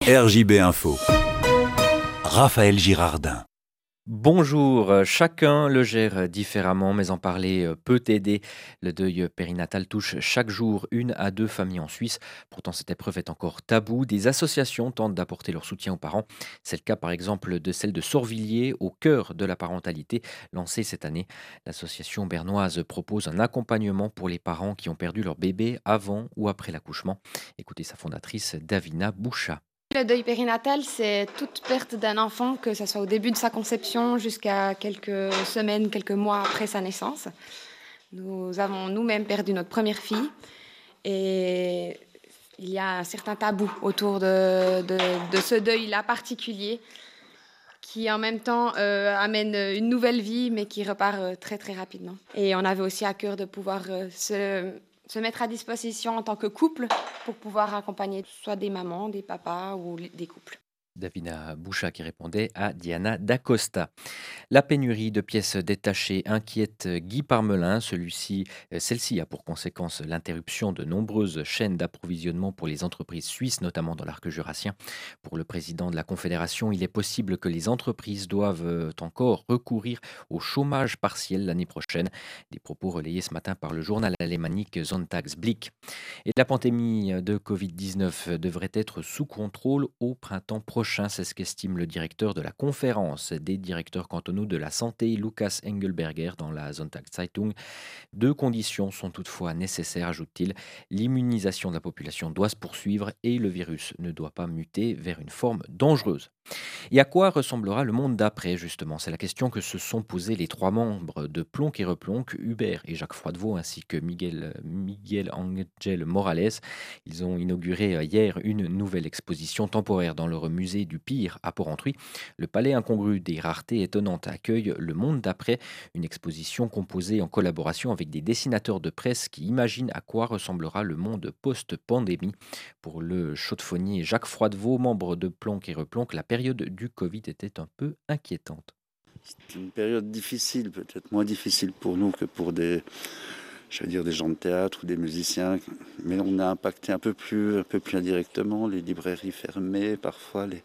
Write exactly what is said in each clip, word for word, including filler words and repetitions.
R J B Info. Raphaël Girardin. Bonjour, chacun le gère différemment, mais en parler peut aider. Le deuil périnatal touche chaque jour une à deux familles en Suisse. Pourtant, cette épreuve est encore taboue. Des associations tentent d'apporter leur soutien aux parents. C'est le cas par exemple de celle de Sorvilliers, au cœur de la parentalité, lancée cette année. L'association bernoise propose un accompagnement pour les parents qui ont perdu leur bébé avant ou après l'accouchement. Écoutez sa fondatrice, Davina Boucha. Le deuil périnatal, c'est toute perte d'un enfant, que ce soit au début de sa conception jusqu'à quelques semaines, quelques mois après sa naissance. Nous avons nous-mêmes perdu notre première fille et il y a un certain tabou autour de, de, de ce deuil-là particulier qui en même temps euh, amène une nouvelle vie mais qui repart euh, très très rapidement. Et on avait aussi à cœur de pouvoir euh, se... se mettre à disposition en tant que couple pour pouvoir accompagner soit des mamans, des papas ou des couples. Davina Boucha qui répondait à Diana Dacosta. La pénurie de pièces détachées inquiète Guy Parmelin. Celui-ci, euh, celle-ci a pour conséquence l'interruption de nombreuses chaînes d'approvisionnement pour les entreprises suisses, notamment dans l'arc jurassien. Pour le président de la Confédération, il est possible que les entreprises doivent euh, encore recourir au chômage partiel l'année prochaine. Des propos relayés ce matin par le journal alémanique Sonntagsblick. Et la pandémie de covid dix-neuf devrait être sous contrôle au printemps prochain. C'est ce qu'estime le directeur de la conférence des directeurs cantonaux de la santé, Lukas Engelberger, dans la Sonntagszeitung. Deux conditions sont toutefois nécessaires, ajoute-t-il. L'immunisation de la population doit se poursuivre et le virus ne doit pas muter vers une forme dangereuse. Et à quoi ressemblera le monde d'après, justement? C'est la question que se sont posées les trois membres de Plonk et Replonk, Hubert et Jacques Froidevaux, ainsi que Miguel, Miguel Angel Morales. Ils ont inauguré hier une nouvelle exposition temporaire dans leur musée du Pire à Porrentruy. Le palais incongru des raretés étonnantes accueille le monde d'après, une exposition composée en collaboration avec des dessinateurs de presse qui imaginent à quoi ressemblera le monde post-pandémie. Pour le chaudefonnier Jacques Froidevaux, membre de Plonk et Replonk, la période du Covid était un peu inquiétante. C'est une période difficile, peut-être moins difficile pour nous que pour des, je veux dire, des gens de théâtre ou des musiciens, mais on a impacté un peu plus, un peu plus indirectement, les librairies fermées, parfois les,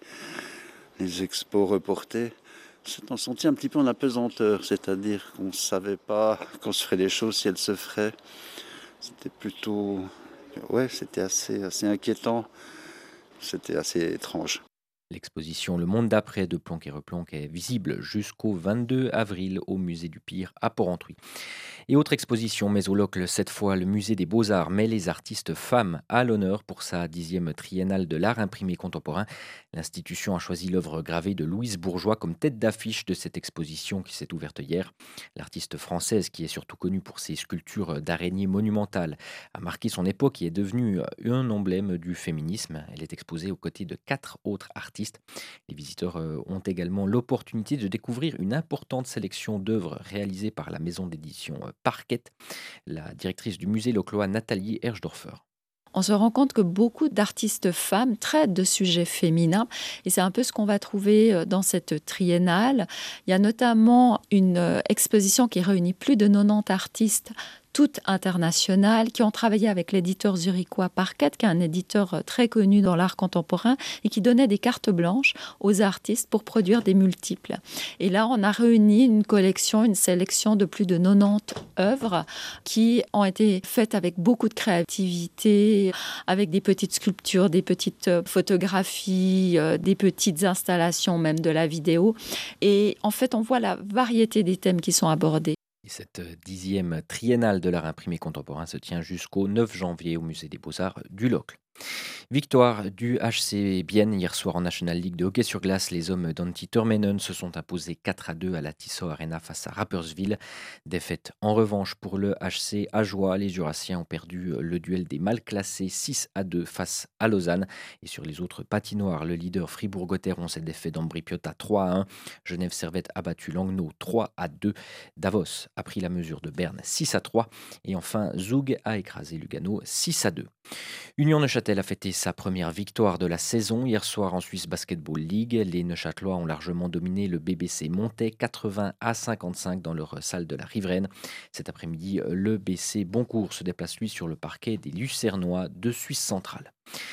les expos reportés. On sentit un petit peu en apesanteur, c'est-à-dire qu'on ne savait pas quand se feraient les choses, si elles se feraient. C'était plutôt, ouais, c'était assez, assez inquiétant, c'était assez étrange. L'exposition Le Monde d'après de Plonk et Replonk est visible jusqu'au vingt-deux avril au musée du Pire à Porrentruy. Et autre exposition, mais au locle, cette fois, le musée des Beaux-Arts met les artistes femmes à l'honneur pour sa dixième triennale de l'art imprimé contemporain. L'institution a choisi l'œuvre gravée de Louise Bourgeois comme tête d'affiche de cette exposition qui s'est ouverte hier. L'artiste française, qui est surtout connue pour ses sculptures d'araignées monumentales, a marqué son époque et est devenue un emblème du féminisme. Elle est exposée aux côtés de quatre autres artistes. Les visiteurs ont également l'opportunité de découvrir une importante sélection d'œuvres réalisées par la maison d'édition Parquet. La directrice du musée loclois, Nathalie Herschdorfer. On se rend compte que beaucoup d'artistes femmes traitent de sujets féminins et c'est un peu ce qu'on va trouver dans cette triennale. Il y a notamment une exposition qui réunit plus de quatre-vingt-dix artistes, toutes internationales, qui ont travaillé avec l'éditeur zurichois Parquet, qui est un éditeur très connu dans l'art contemporain et qui donnait des cartes blanches aux artistes pour produire des multiples. Et là, on a réuni une collection, une sélection de plus de quatre-vingt-dix œuvres qui ont été faites avec beaucoup de créativité, avec des petites sculptures, des petites photographies, des petites installations, même de la vidéo. Et en fait, on voit la variété des thèmes qui sont abordés. Et cette dixième triennale de l'art imprimé contemporain se tient jusqu'au neuf janvier au musée des Beaux-Arts du Locle. Victoire du H C Bienne hier soir en National League de hockey sur glace. Les hommes d'Antti Turmeinen se sont imposés quatre à deux à la Tissot Arena face à Rapperswil. Défaite en revanche pour le H C Ajoie. Les Jurassiens ont perdu le duel des mal classés six à deux face à Lausanne. Et sur les autres patinoires, le leader Fribourg-Gotteron s'est défait d'Ambri Piotta trois à un. Genève Servette a battu Langnau trois à deux. Davos a pris la mesure de Berne six à trois. Et enfin, Zug a écrasé Lugano six à deux. Union Neuchâtel a fêté sa première victoire de la saison hier soir en Swiss Basketball League. Les Neuchâtelois ont largement dominé le B B C Montais quatre-vingts à cinquante-cinq dans leur salle de la Riveraine. Cet après-midi, le B C Boncourt se déplace lui sur le parquet des Lucernois de Suisse centrale.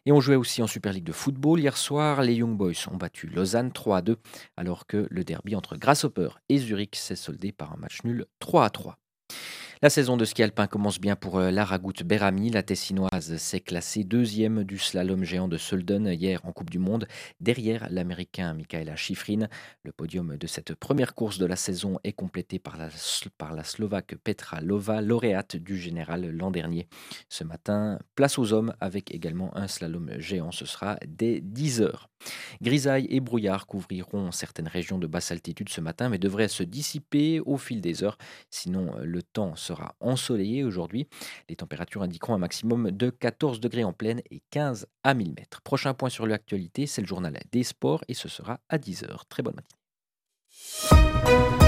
Et on jouait aussi en Super League de football. Hier soir, les Young Boys ont battu Lausanne trois à deux, alors que le derby entre Grasshopper et Zurich s'est soldé par un match nul trois à trois. La saison de ski alpin commence bien pour euh, Lara Berami. La Tessinoise s'est classée deuxième du slalom géant de Sölden hier en Coupe du Monde, derrière l'Américain Michaela Schifrin. Le podium de cette première course de la saison est complété par la, par la Slovaque Petra Lova, lauréate du général l'an dernier. Ce matin, place aux hommes avec également un slalom géant. Ce sera dès dix heures. Grisaille et brouillard couvriront certaines régions de basse altitude ce matin, mais devraient se dissiper au fil des heures. Sinon, le temps sera ensoleillé aujourd'hui. Les températures indiqueront un maximum de quatorze degrés en plaine et quinze à mille mètres. Prochain point sur l'actualité, c'est le journal des sports et ce sera à dix heures. Très bonne matinée.